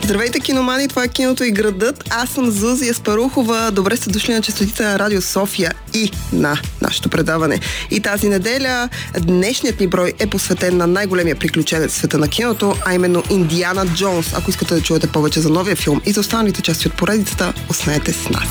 Здравейте, киномани, това е Киното и градът. Аз съм Зузия Спарухова. Добре сте дошли на честотите на Радио София и на нашето предаване. И тази неделя днешният ни брой е посветен на най-големия приключенец в света на киното, а именно Индиана Джонс. Ако искате да чуете повече за новия филм и за останалите части от поредицата, останете с нас.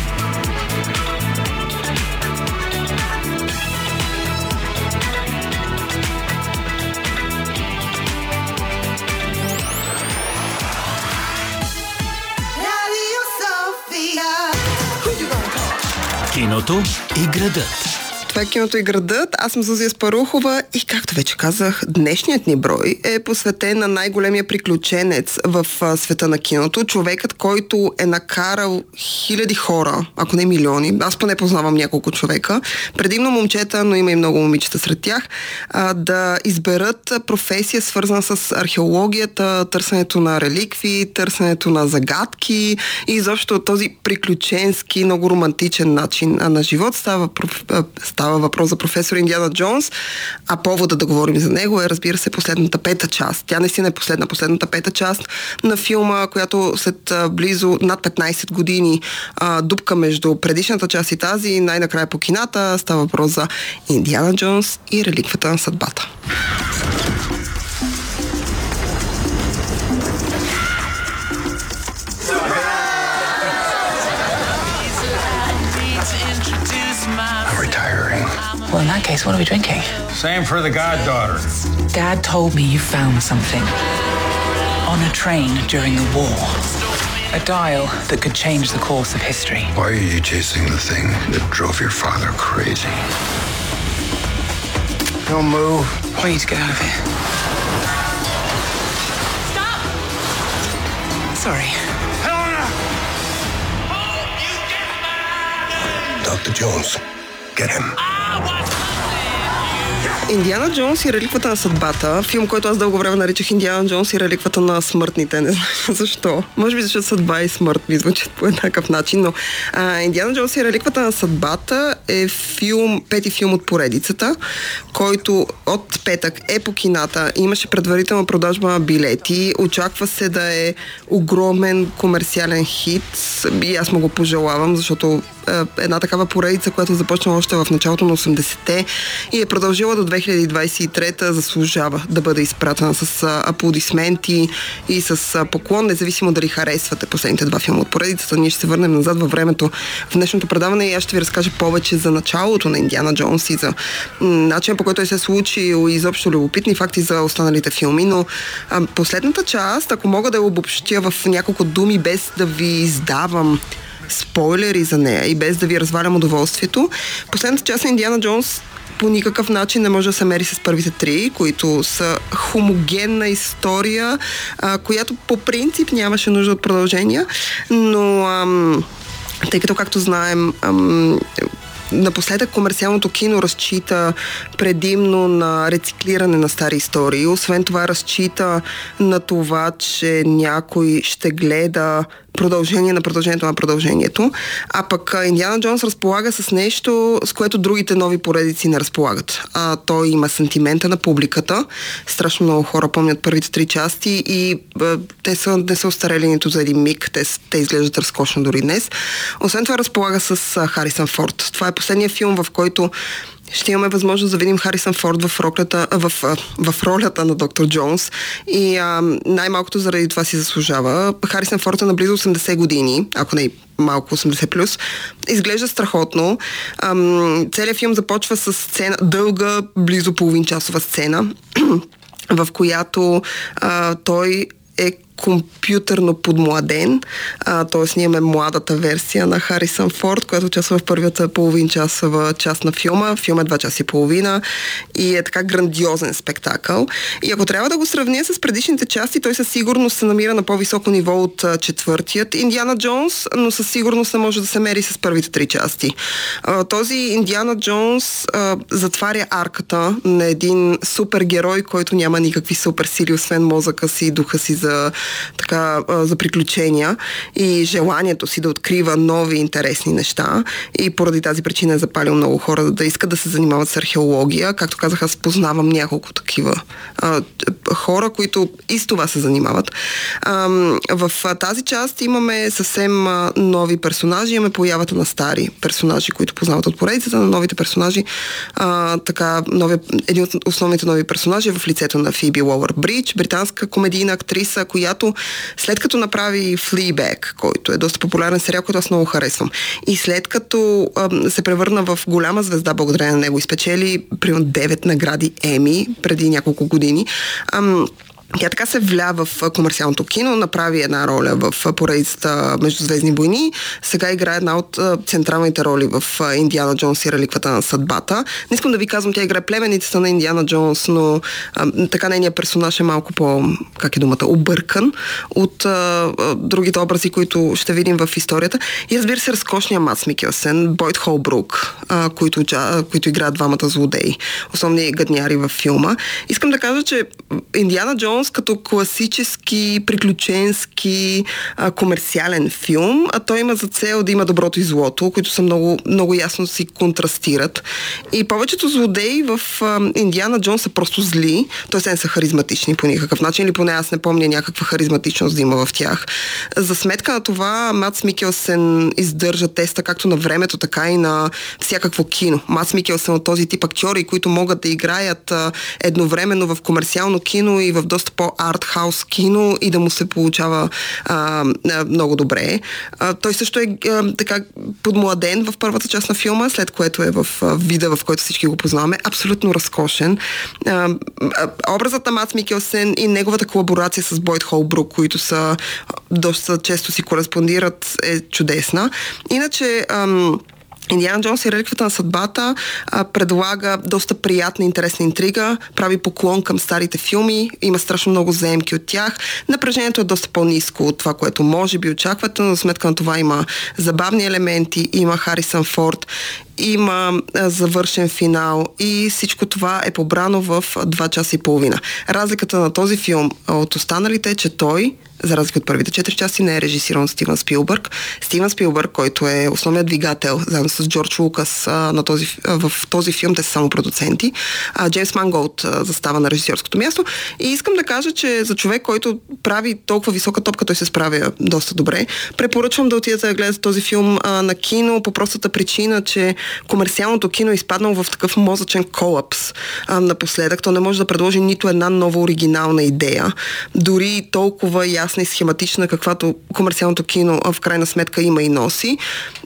Киното и градът. Това е Киното и градът. Аз съм Зузия Спарухова и, както вече казах, днешният ни брой е посветен на най-големия приключенец в света на киното. Човекът, който е накарал хиляди хора, ако не милиони, аз поне познавам няколко човека, предимно момчета, но има и много момичета сред тях, да изберат професия, свързана с археологията, търсенето на реликви, търсенето на загадки и изобщо този приключенски, много романтичен начин на живот. Става въпрос за професор Индиана Джонс, а повода да говорим за него е, разбира се, последната пета част. Тя наистина е последната пета част на филма, която след близо над 15 години дупка между предишната част и тази и най-накрая по кината. Става въпрос за Индиана Джонс и реликвата на съдбата. Well, in that case, what are we drinking? Same for the goddaughter. Dad told me you found something. On a train during the war. A dial that could change the course of history. Why are you chasing the thing that drove your father crazy? Don't move. We need to get out of here. Stop! Sorry. Helena! Dr. Jones, get him. Индиана Джонс и реликвата на съдбата. Филм, който аз дълго време наричах Индиана Джонс и реликвата на смъртните. Не знам защо. Може би защото съдба и смърт ми звучат по еднакъв начин, но Индиана Джонс и реликвата на съдбата е пети филм от поредицата, който от петък е по кината. Имаше предварителна продажба на билети. Очаква се да е огромен комерциален хит и аз му го пожелавам, защото една такава поредица, която започна още в началото на 80-те и е продължила до 2023, заслужава да бъде изпратена с аплодисменти и с поклон, независимо дали харесвате последните два филма от поредицата. Ние ще се върнем назад във времето в днешното предаване и аз ще ви разкажа повече за началото на Индиана Джонс и за начинът, по който той се е случил и изобщо любопитни факти за останалите филми, но последната част, ако мога да я обобщя в няколко думи, без да ви издавам спойлери за нея и без да ви развалям удоволствието, последната част на Индиана Джонс по никакъв начин не може да се мери с първите три, които са хомогенна история, която по принцип нямаше нужда от продължения, но тъй като, както знаем, напоследък комерциалното кино разчита предимно на рециклиране на стари истории. Освен това разчита на това, че някой ще гледа продължение на продължението на продължението, а пък Индиана Джонс разполага с нещо, с което другите нови поредици не разполагат. Той има сантимента на публиката. Страшно много хора помнят първите три части и те не са остарели нито за един миг. Те изглеждат разкошно дори днес. Освен това разполага с Харисън Форд. Това е последният филм, в който ще имаме възможност да видим Харисън Форд в ролята на доктор Джонс и най-малкото заради това си заслужава. Харисън Форд е на близо 80 години, ако не малко 80 плюс. Изглежда страхотно. Целият филм започва с сцена, дълга, близо половинчасова сцена, в която той е компютърно подмладен, т.е. ние имаме младата версия на Харисън Форд, която участва в първата половинчасова част на филма. Филм е 2 часа и половина и е така грандиозен спектакъл. И ако трябва да го сравня с предишните части, той със сигурност се намира на по-високо ниво от четвъртият Индиана Джонс, но със сигурност не може да се мери с първите 3 части. Този Индиана Джонс затваря арката на един супергерой, който няма никакви суперсили, освен мозъка си и духа си за приключения и желанието си да открива нови интересни неща, и поради тази причина е запалил много хора да искат да се занимават с археология. Както казах, аз познавам няколко такива хора, които и с това се занимават. В тази част имаме съвсем нови персонажи, имаме появата на стари персонажи, които познават от поредицата, на новите персонажи. Един от основните нови персонажи е в лицето на Фиби Уолър-Бридж, британска комедийна актриса, която след като направи Fleabag, който е доста популярен сериал, който аз много харесвам, и след като се превърна в голяма звезда благодарение на него и спечели примерно 9 награди Еми преди няколко години, тя така се вля в комерциалното кино, направи една роля в поредицата Междузвездни войни, сега играе една от централните роли в Индиана Джонс и реликвата на съдбата. Не искам да ви казвам, тя играе племеницата на Индиана Джонс, но така нейният персонаж е малко объркан от другите образи, които ще видим в историята. И разбира се, разкошния Мадс Микелсен, Бойд Холбрук, които играят двамата злодеи, основни гадняри във филма. Искам да кажа, че Индиана Джонс като класически, приключенски, комерциален филм, а той има за цел да има доброто и злото, които са много, много ясно си контрастират. И повечето злодеи в Индиана Джонс са просто зли, т.е. не са харизматични по никакъв начин, или поне аз не помня някаква харизматичност да има в тях. За сметка на това Мадс Микелсен издържа теста както на времето, така и на всякакво кино. Мадс Микелсен от този тип актьори, които могат да играят едновременно в комерциално кино и в доста по-артхаус кино и да му се получава много добре. Той също е така подмладен в първата част на филма, след което е в вида, в който всички го познаваме. Абсолютно разкошен. Образът на Мадс Микелсен и неговата колаборация с Бойд Холбрук, които са доста често си кореспондират, е чудесна. Иначе Индиана Джонс и реликвата на съдбата предлага доста приятна, интересна интрига, прави поклон към старите филми, има страшно много заемки от тях. Напрежението е доста по-ниско от това, което може би очаквате, но за сметка на това има забавни елементи, има Харисън Форд, има завършен финал и всичко това е побрано в 2 часа и половина. Разликата на този филм от останалите е, че той, за разлика от първите 4 части, не е режисиран от Стивън Спилбърг. Стивън Спилбърг, който е основният двигател, заедно с Джордж Лукас в този филм, те са само продуценти. Джеймс Манголд застава на режисьорското място. И искам да кажа, че за човек, който прави толкова висока топка, той се справя доста добре. Препоръчвам да отидете да гледате този филм на кино, по простата причина, че комерциалното кино е изпаднало в такъв мозъчен колапс напоследък. То не може да предложи нито една нова оригинална идея. Дори толкова ясна и схематична, каквато комерциалното кино в крайна сметка има и носи,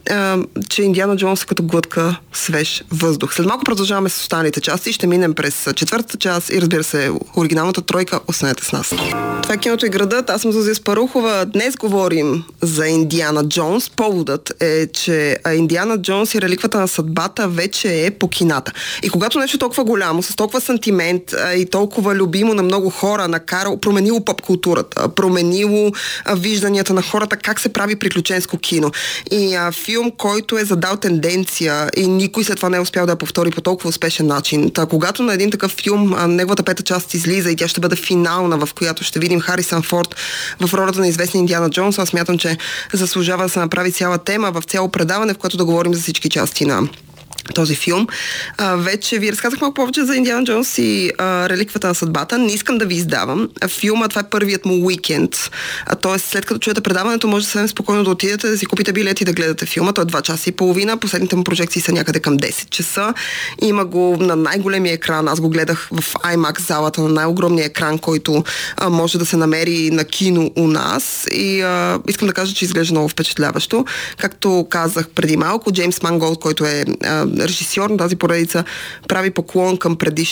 че Индиана Джонс е като глътка свеж въздух. След малко продължаваме с останалите части, ще минем през 4-та част и разбира се, оригиналната тройка. Останете с нас. Това е Киното и градът. Аз съм Зузия Спарухова. Днес говорим за Индиана Джонс. Поводът е, че Индиана Джонс и реликвата на съдбата вече е по кината. И когато нещо толкова голямо, с толкова сантимент и толкова любимо на много хора, променило поп-културата, променило вижданията на хората, как се прави приключенско кино. И филм, който е задал тенденция и никой след това не е успял да я повтори по толкова успешен начин. Когато на един такъв филм неговата 5-та част излиза и тя ще бъде финална, в която ще видим Харисън Форд в ролята на известния Индиана Джонс, аз смятам, че заслужава да се направи цяла тема в цяло предаване, в което да говорим за всички части на този филм. Вече ви разказах малко повече за Индиана Джонс и реликвата на съдбата. Не искам да ви издавам. Филма, това е първият му уикенд. Т.е. след като чуете предаването, може съвсем спокойно да отидете, да си купите билети и да гледате филма. Той е 2 часа и половина. Последните му прожекции са някъде към 10 часа. Има го на най-големия екран. Аз го гледах в IMAX залата, на най-огромния екран, който може да се намери на кино у нас. И искам да кажа, че изглежда много впечатляващо. Както казах преди малко, Джеймс Манголд, който е режисьор на тази поредица, прави поклон към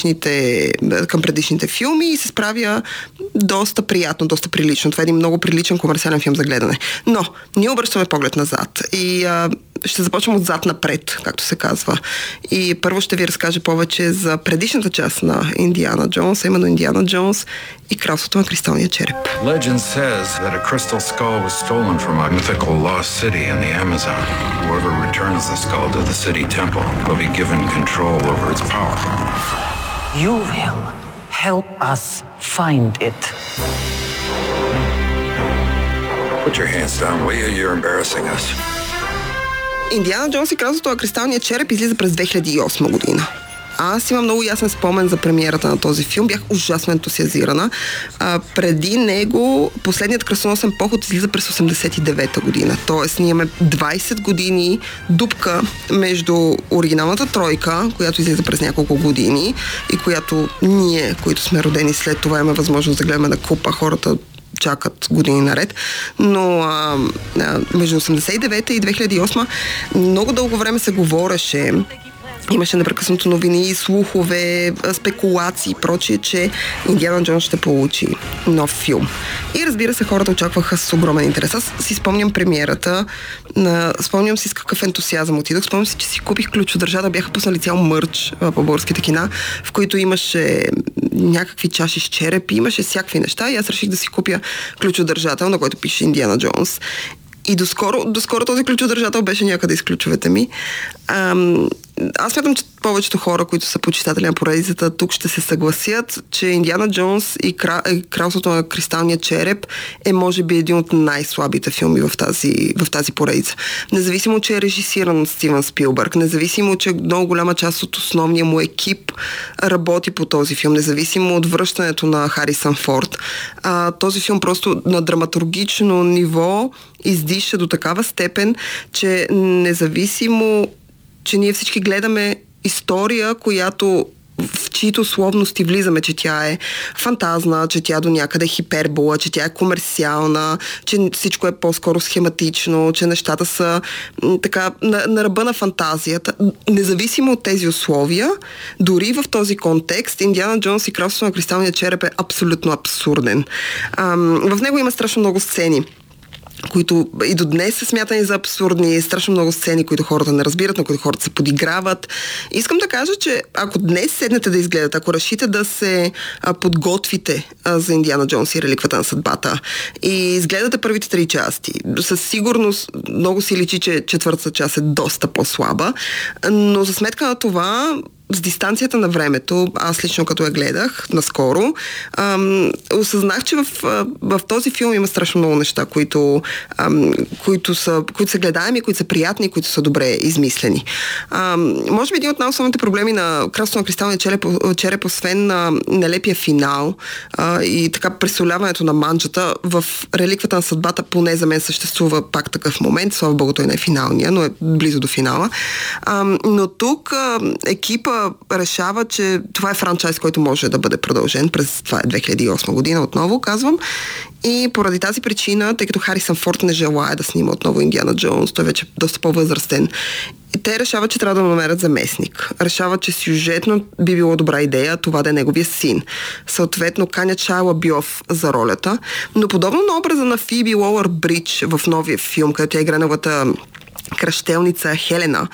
предишните филми и се справя доста приятно, доста прилично. Това е един много приличен комерциален филм за гледане. Но ние обръщаме поглед назад и ще започнем отзад напред, както се казва. И първо ще ви разкажа повече за предишната част на Индиана Джонс, именно Индиана Джонс и кралството на кристалния череп. Legend says that a crystal skull was stolen from a mythical lost city in the Amazon. Whoever returns the skull to the city temple will be given control over its power. You will help us find it. Put your hands down, will you? You're embarrassing us. Индиана Джонс и кралството на кристалния череп излиза през 2008 година. Аз имам много ясен спомен за премиерата на този филм. Бях ужасно ентусиазирана. Преди него последният кръстоносен поход излиза през 89-та година. Тоест, ние имаме 20 години дупка между оригиналната тройка, която излиза през няколко години и която ние, които сме родени след това, имаме възможност да гледаме на купа, хората чакат години наред, но между 89-та и 2008 много дълго време се говореше, имаше непрекъснато новини, слухове, спекулации и прочие, че Индиана Джонс ще получи нов филм. И разбира се, хората очакваха с огромен интерес. Аз си спомням премиерата, спомням си с какъв ентусиазъм отидох, спомням си, че си купих ключодържател, бяха пуснали цял мърч по българските кина, в които имаше някакви чаши с черепи, имаше всякакви неща и аз реших да си купя ключодържател, на който пише Индиана Джонс. И доскоро този ключодържател беше някъде из ключовете ми. Аз смятам, че повечето хора, които са почитатели на поредицата, тук ще се съгласят, че Индиана Джонс и Кралството на кристалния череп е може би един от най-слабите филми в тази поредица. Независимо, че е режисиран от Стивън Спилбърг, независимо, че много голяма част от основния му екип работи по този филм, независимо от връщането на Харисън Форд, този филм просто на драматургично ниво издиша до такава степен, че независимо, че ние всички гледаме история, в чието условности влизаме, че тя е фантазна, че тя до някъде е хипербола, че тя е комерциална, че всичко е по-скоро схематично, че нещата са така на ръба на фантазията. Независимо от тези условия, дори в този контекст, Индиана Джонс и Кралството на кристалния череп е абсолютно абсурден. В него има страшно много сцени, които и до днес са смятани за абсурдни, страшно много сцени, които хората не разбират, на които хората се подиграват. Искам да кажа, че ако днес седнете да изгледате, ако решите да се подготвите за Индиана Джонс и реликвата на съдбата и изгледате първите 3 части, със сигурност много си личи, че четвъртата част е доста по-слаба, но за сметка на това, с дистанцията на времето, аз лично като я гледах наскоро, осъзнах, че в този филм има страшно много неща, които са гледаеми, които са приятни, които са добре измислени. Може би един от най-основните проблеми на Кралството на кристалния череп, освен на нелепия финал и така пресоляването на манджата, в реликвата на съдбата поне за мен съществува пак такъв момент, слава богу, той не е финалния, но е близо до финала. Но тук екипа решава, че това е франчайз, който може да бъде продължен през 2008 година, отново казвам. И поради тази причина, тъй като Харисън Форд не желая да снима отново Индиана Джонс, той вече е доста по-възрастен, те решават, че трябва да намерят заместник. Решават, че сюжетно би било добра идея това да е неговия син. Съответно, канят Шайа Лабьов за ролята, но подобно на образа на Фиби Уолър-Бридж в новия филм, където тя игра неговата кръщелница Хелена,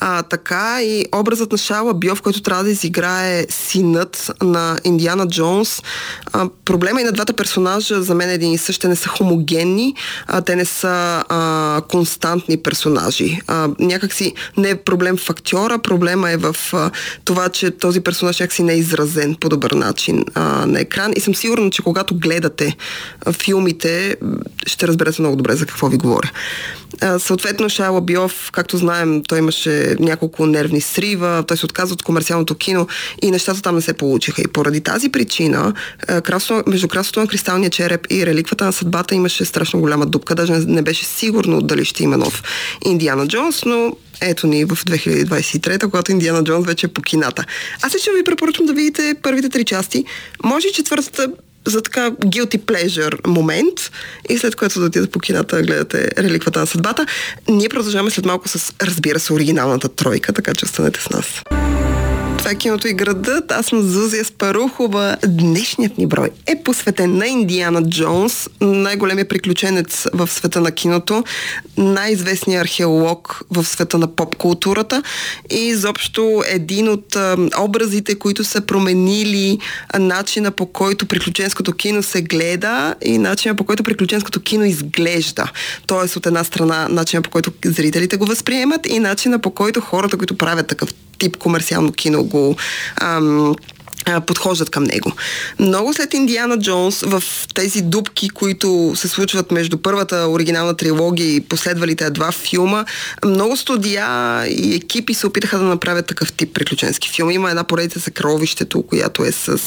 така и образът на Шайа Лабьов, който трябва да изиграе синът на Индиана Джонс. Проблема и на двата персонажа за мен е един и същ. Те не са хомогенни, те не са константни персонажи. Някакси не е проблем в актьора, проблема е в това, че този персонаж някакси не е изразен по добър начин на екран. И съм сигурна, че когато гледате филмите, ще разберете много добре за какво ви говоря. Съответно, Шайа Лабьов, както знаем, той имаше няколко нервни срива, той се отказва от комерциалното кино и нещата там не се получиха. И поради тази причина, между Кралството на кристалния череп и реликвата на съдбата имаше страшно голяма дупка. Даже не беше сигурно дали ще има нов Индиана Джонс, но ето ни в 2023, когато Индиана Джонс вече е по кината. Аз лично ви препоръчвам да видите първите 3 части. Може и четвъртата за така guilty pleasure момент и след което да отидете по кината да гледате реликвата на съдбата. Ние продължаваме след малко с, разбира се, оригиналната тройка, така че останете с нас. Това е Киното и градът. Аз съм Зузия Спарухова. Днешният ни брой е посветен на Индиана Джонс, най-големия приключенец в света на киното, най-известният археолог в света на поп-културата и изобщо един от образите, които са променили начина, по който приключенското кино се гледа и начина, по който приключенското кино изглежда. Тоест, от една страна, начина, по който зрителите го възприемат и начина, по който хората, които правят такъв тип комерциално кино, подхождат към него. Много след Индиана Джонс, в тези дупки, които се случват между първата оригинална трилогия и последвалите два филма, много студия и екипи се опитаха да направят такъв тип приключенски филм. Има една поредица Съкровището, която е с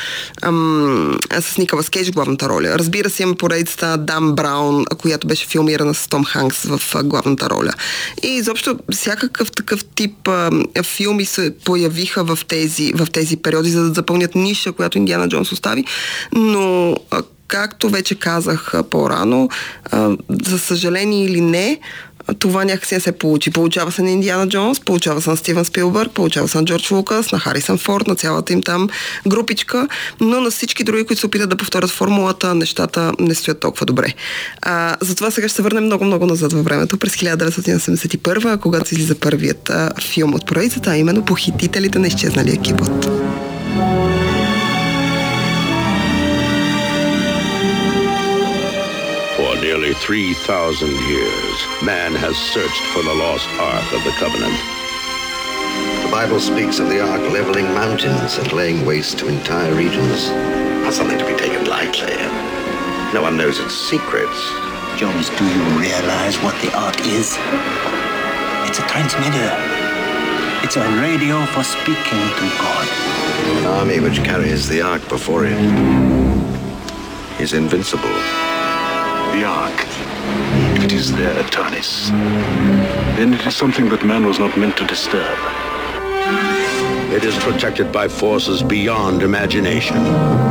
Николас Кейдж в главната роля. Разбира се, има поредицата на Дан Браун, която беше филмирана с Том Ханкс в главната роля. И изобщо всякакъв такъв тип филми се появиха в тези периоди, за да запълнят ниша, която Индиана Джонс остави, но както вече казах по-рано, за съжаление или не, това някакси не се получи. Получава се на Индиана Джонс, получава се на Стивън Спилбърг, получава се на Джордж Лукас, на Харисън Форд, на цялата им там групичка, но на всички други, които се опитат да повторят формулата, нещата не стоят толкова добре. Затова сега ще се върнем много назад във времето, през 1981, когато излиза първият филм от поредицата, а именно Похитителите на изчезналия кибот. For nearly 3,000 years, man has searched for the lost Ark of the Covenant. The Bible speaks of the Ark leveling mountains and laying waste to entire regions. Not something to be taken lightly. No one knows its secrets. Jones, do you realize what the Ark is? It's a transmitter. It's a radio for speaking to God. An army which carries the Ark before it is invincible. The Ark. It is their Atanis. Then it is something that man was not meant to disturb. It is protected by forces beyond imagination.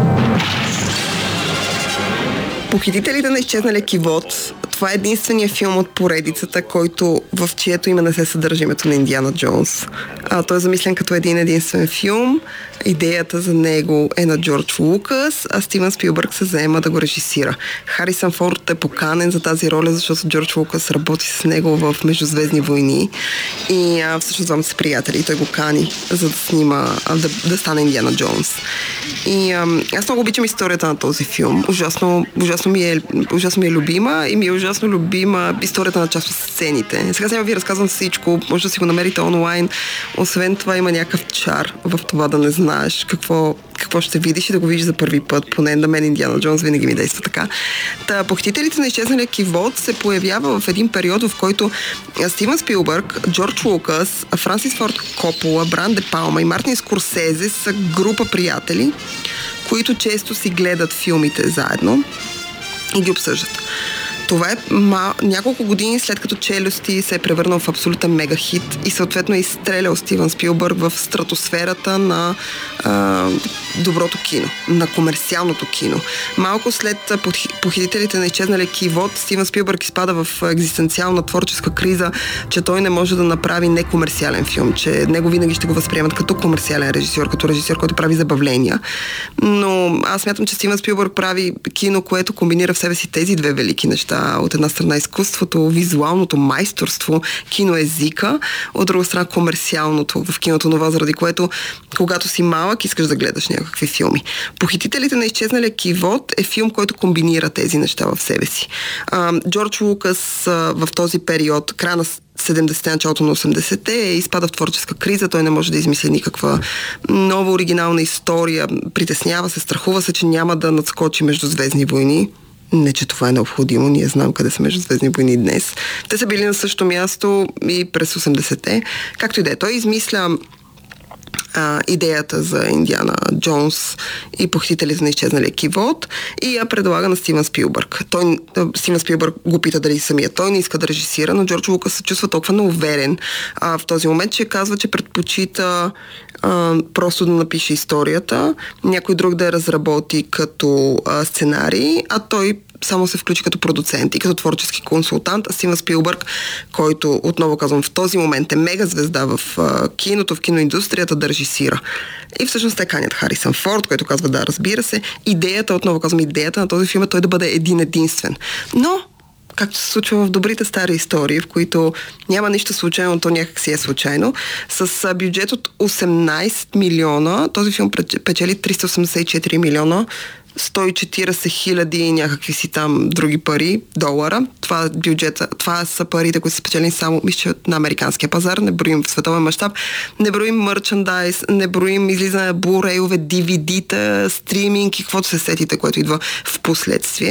Похитителите на изчезналия кивот. Това е единствения филм от поредицата, в чието име не се съдържа името на Индиана Джонс. Той е замислен като единствен филм. Идеята за него е на Джордж Лукас, а Стивън Спилбърг се заема да го режисира. Харисън Форд е поканен за тази роля, защото Джордж Лукас работи с него в Междузвездни войни и всъщност двамата са приятели и той го кани, за да снима, да стане Индиана Джонс. И аз много обичам историята на този филм. Ужасно ми е любима и ми е ужасно любима историята на част от сцените. Сега ви разказвам всичко, може да си го намерите онлайн. Освен това има някакъв чар в това да не знаеш какво ще видиш и да го видиш за първи път. Поне на мен Индиана Джонс винаги ми действа така. Похитителите на изчезналия кивот се появява в един период, в който Стивън Спилбърг, Джордж Лукас, Франсис Форд Копола, Бран Де Палма и Мартин Скорсезе са група приятели, които често си гледат филмите заедно и ги обсъждат. Това е няколко години след като Челюсти се е превърнал в абсолютен мегахит и съответно е изстрелял Стивън Спилбърг в стратосферата на доброто кино, на комерциалното кино. Малко след Похитителите на изчезналия кивот, Стивън Спилбърг изпада в екзистенциална творческа криза, че той не може да направи некомерциален филм, че него винаги ще го възприемат като комерциален режисьор, като режисьор, който прави забавления. Но аз смятам, че Стивън Спилбърг прави кино, което комбинира в себе си тези две велики неща. От една страна изкуството, визуалното майсторство, киноезика, от друга страна комерциалното в киното, това заради което, когато си малък, искаш да гледаш някакви филми. Похитителите на изчезналия кивот е филм, който комбинира тези неща в себе си. Джордж Лукас в този период, края на 70-те, началото на 80-те, изпада в творческа криза, той не може да измисли никаква нова оригинална история, притеснява се, страхува се, че няма да надскочи Междузвездни войни. Не, че това е необходимо. Ние знам къде са Междузвездни войни днес. Те са били на същото място и през 80-те. Както и да е. Той измисля идеята за Индиана Джонс и Похитителите на изчезналия кивот и я предлага на Стивън Спилбърг. Стивън Спилбърг го пита дали самия той не иска да режисира, но Джордж Лукас се чувства толкова неуверен в този момент, че казва, че предпочита просто да напише историята, някой друг да я разработи като сценарий, а той само се включи като продуцент и като творчески консултант, а Стивън Спилбърг, който, отново казвам, в този момент е мега звезда в киното, в киноиндустрията, да режисира. И всъщност те канят Харисън Форд, който казва да, разбира се. Идеята на този филм е той да бъде единствен. Но както се случва в добрите стари истории, в които няма нищо случайно, то някак си е случайно. С бюджет от 18 милиона, този филм печели 384 милиона, $140,000 и някакви си там други пари, $. Това е бюджета, това са парите, които са спечелени само, мисля, на американския пазар, не броим в световен мащаб, не броим мерчендайз, не броим излизане на Blu-ray-ове, DVD-та, стриминг и каквото се сетите, което идва в последствие.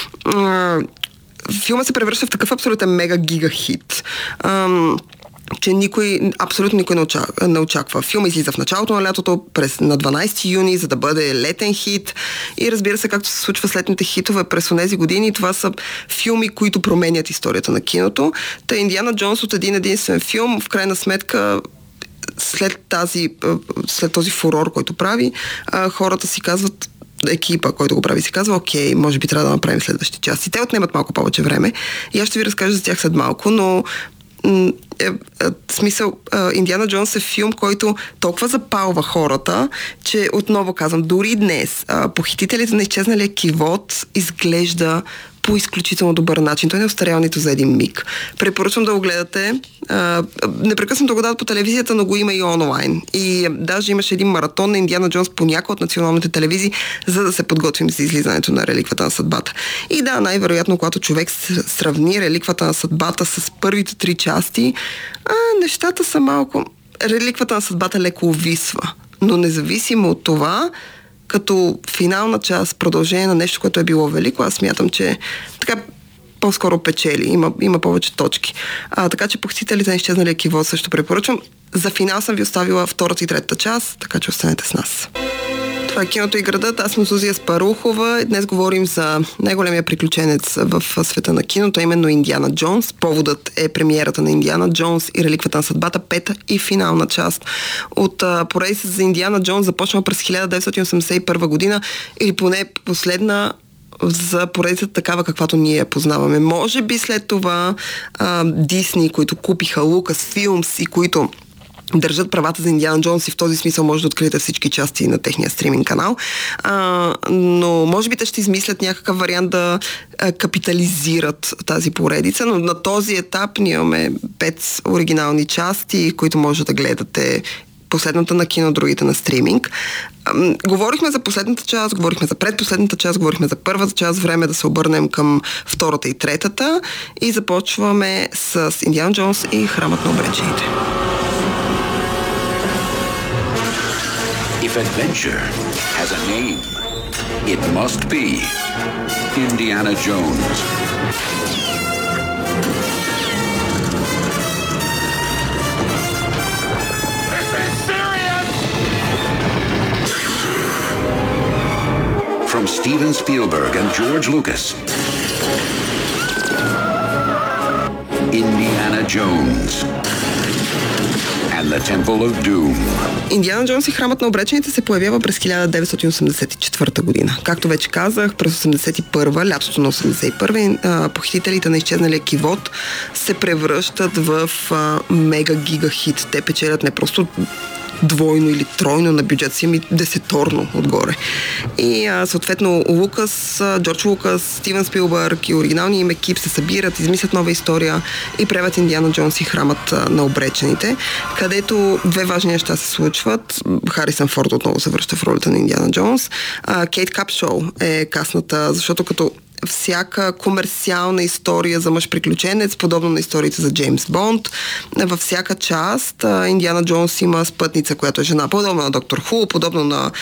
Филма се превръща в такъв абсолютен мега-гига хит, че абсолютно никой не очаква. Филма излиза в началото на лятото, на 12 юни, за да бъде летен хит. И разбира се, както се случва с летните хитове през онези години, това са филми, които променят историята на киното. Та Индиана Джонс от един-единствен филм, в крайна сметка, след този фурор, който прави, хората си казват, екипа, който го прави, си казва, окей, може би трябва да направим следващи части. Те отнемат малко повече време и аз ще ви разкажа за тях след малко, но смисъл, Индиана Джонс е филм, който толкова запалва хората, че отново казвам, дори днес похитителите на изчезналия кивот изглежда по изключително добър начин. Той не е остарял нито за един миг. Препоръчвам да го гледате. Непрекъснато го дават по телевизията, но го има и онлайн. И даже имаше един маратон на Индиана Джонс по някои от националните телевизии, за да се подготвим за излизането на Реликвата на съдбата. И да, най-вероятно, когато човек сравни Реликвата на съдбата с първите 3 части, нещата са малко... Реликвата на съдбата леко увисва. Но независимо от това, като финална част, продължение на нещо, което е било велико, аз смятам, че така по-скоро печели. Има повече точки. Така че похитителите на изчезналия кивот също препоръчвам. За финал съм ви оставила 2-та и 3-та част, така че останете с нас. Това е Киното и градът. Аз съм Зузия Спарухова. Днес говорим за най-големия приключенец в света на киното, именно Индиана Джонс. Поводът е премиерата на Индиана Джонс и Реликвата на съдбата, 5-та и финална част от поредицата за Индиана Джонс, започнала през 1981 година или поне последна за поредицата такава, каквато ние я познаваме. Може би след това Дисни, които купиха Lucasfilms и които държат правата за Индиана Джонс и в този смисъл може да откриете всички части на техния стриминг канал. Но може би те ще измислят някакъв вариант да капитализират тази поредица, но на този етап ние имаме 5 оригинални части, които може да гледате, последната на кино, другите на стриминг. Говорихме за последната част, говорихме за предпоследната част, говорихме за първата част. Време да се обърнем към 2-та и 3-та и започваме с Индиана Джонс и Храмът на обречените. If adventure has a name, it must be Indiana Jones. From Steven Spielberg and George Lucas, Indiana Jones and the Temple of Doom. Индиана Джонс и Храмът на обречените се появява през 1984 година. Както вече казах, през 81-а, лятото на 81-а, похитителите на изчезналия кивот се превръщат в мега-гига хит. Те печелят не просто двойно или тройно на бюджет си, ами десеторно отгоре. И съответно Джордж Лукас, Стивен Спилбърг и оригиналния им екип се събират, измислят нова история и правят Индиана Джонс и Храмът на обречените, където 2 важни неща се случват. Харисън Форд отново се връща в ролята на Индиана Джонс. Кейт Капшоу е касната, защото като всяка комерциална история за мъж приключенец, подобно на историите за Джеймс Бонд. Във всяка част Индиана Джонс има спътница, която е жена, подобно на Доктор Ху, подобно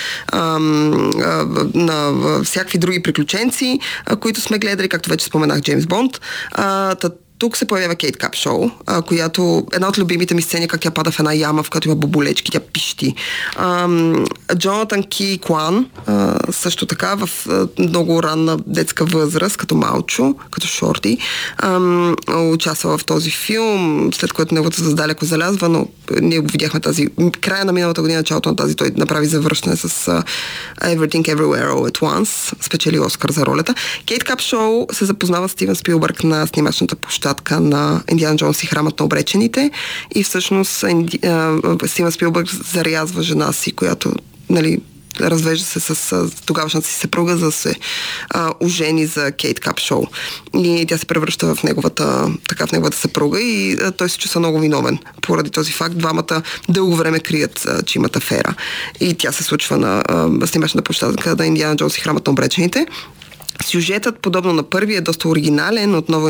на всякакви други приключенци, които сме гледали, както вече споменах, Джеймс Бонд. Тук се появява Кейт Капшоу, която една от любимите ми сцени, как тя пада в една яма, в която има боболечки, тя пищи. Джонатан Ки Куан, също така в много ранна детска възраст, като малчо, като шорти, участва в този филм, след което неговото далеко залязва, но ние го видяхме края на миналата година, началото на тази, той направи завръщане с Everything Everywhere All at Once, спечели Оскар за ролята. Кейт Капшоу се запознава с Стивен Спилбърг на снимачната площадка на Индиана Джонс и Храмът на обречените и всъщност Стивен Спилбърг зарязва жена си, която развежда се с тогавашната си съпруга, за да се ожени за Кейт Капшоу. И тя се превръща в неговата съпруга и той се чувства много виновен. Поради този факт двамата дълго време крият, че имат афера. И тя се случва на снимачната площадка на Индиана Джонс и храмът на обречените. Сюжетът, подобно на първия, е доста оригинален. Отново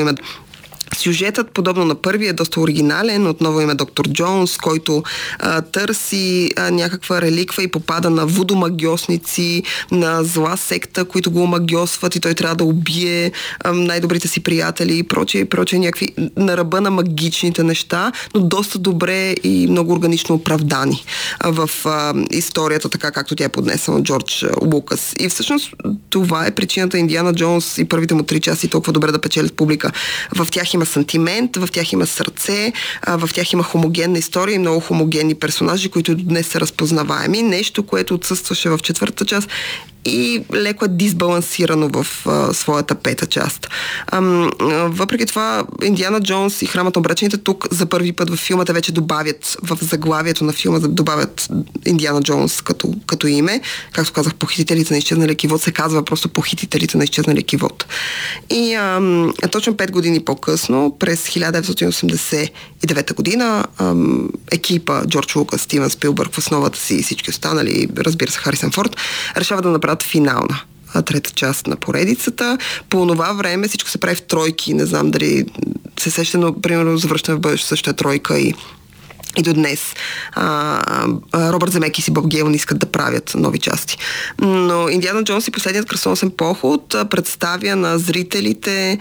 има доктор Джонс, който търси някаква реликва и попада на вудомагьосници, на зла секта, които го омагьосват и той трябва да убие най-добрите си приятели и прочие, някакви на ръба на магичните неща, но доста добре и много органично оправдани в историята, така както тя е поднесена от Джордж Лукас. И всъщност това е причината Индиана Джонс и първите му 3 части толкова добре да печелят публика. В тях има сантимент, в тях има сърце, в тях има хомогенна история и много хомогенни персонажи, които днес са разпознаваеми. Нещо, което отсъстваше в 4-та част и леко е дисбалансирано в своята 5-та част. Въпреки това, Индиана Джонс и храмът на обречените тук за първи път във филма те вече добавят, в заглавието на филма добавят Индиана Джонс като име. Както казах, похитителите на изчезналия кивот се казва просто похитителите на изчезналия кивот. И точно 5 години по-късно, през 1989 година, екипа Джордж Лукас, Стивън Спилбърг в основата си и всички останали, разбира се, Харисън Форд, решава да направят финална 3-та част на поредицата. По това време всичко се прави в тройки. Не знам дали се сеща, но примерно Завръщане в бъдеще също е тройка и до днес Робърт Земекис и Боб Гейл не искат да правят нови части. Но Индиана Джонс и последният кръстоносен поход представя на зрителите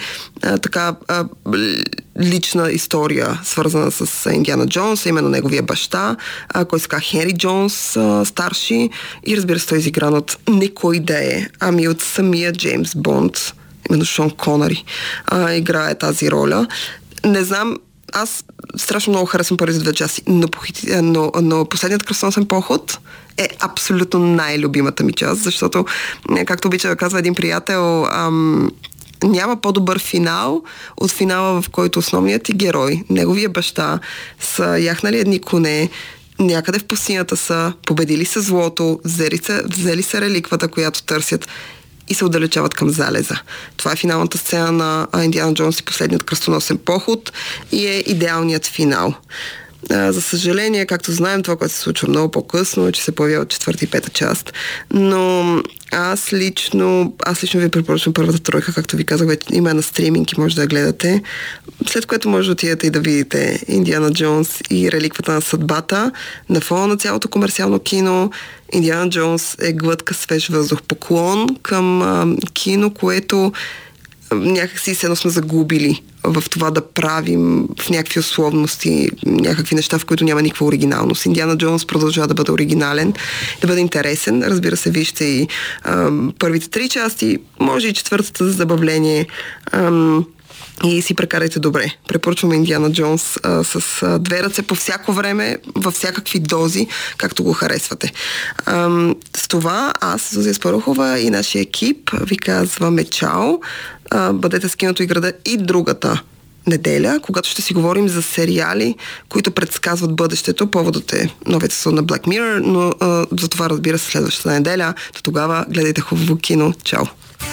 лична история, свързана с Индиана Джонс, именно неговия баща, който се казва Хенри Джонс, старши, и разбира се, той е изигран от не кой да е, ами от самия Джеймс Бонд, именно Шон Конъри играе тази роля. Не знам, аз страшно много харесвам първите 2 части, но последният кръстоносен поход е абсолютно най-любимата ми част, защото, както обича да казва един приятел, няма по-добър финал от финала, в който основният ти герой, неговия баща, са яхнали едни коне, някъде в пустинята са, победили са злото, взели са реликвата, която търсят, и се отдалечават към залеза. Това е финалната сцена на Индиана Джонс и последният кръстоносен поход и е идеалният финал. За съжаление, както знаем, това, което се случва много по-късно, е, че се появява 4-та и 5-та част, но аз лично ви препоръчвам първата тройка, както ви казах, вече има на стриминг и може да я гледате, след което може да отидете и да видите Индиана Джонс и реликвата на съдбата. На фона на цялото комерциално кино Индиана Джонс е глътка свеж въздух, поклон към кино, което някакси едно сме загубили в това да правим в някакви условности, някакви неща, в които няма никаква оригиналност. Индиана Джонс продължава да бъде оригинален, да бъде интересен. Разбира се, вижте и първите 3 части, може и 4-та за забавление. И си прекарайте добре. Препоръчваме Индиана Джонс с 2 ръце по всяко време, във всякакви дози, както го харесвате. С това аз, Зузия Спарухова и нашия екип ви казваме чао. Бъдете с киното и града и другата неделя, когато ще си говорим за сериали, които предсказват бъдещето. Поводът е новият сезон на Black Mirror, но за това, разбира се, следващата неделя. До тогава гледайте хубаво кино. Чао!